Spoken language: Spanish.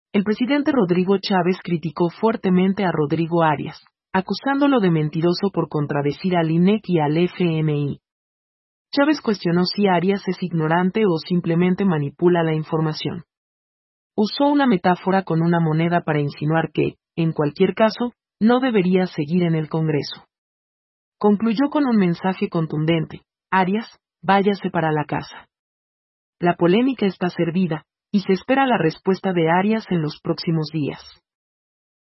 El presidente Rodrigo Chávez criticó fuertemente a Rodrigo Arias, acusándolo de mentiroso por contradecir al INEC y al FMI. Chávez cuestionó si Arias es ignorante o simplemente manipula la información. Usó una metáfora con una moneda para insinuar que, en cualquier caso, no debería seguir en el Congreso. Concluyó con un mensaje contundente: Arias, váyase para la casa. La polémica está servida, y se espera la respuesta de Arias en los próximos días.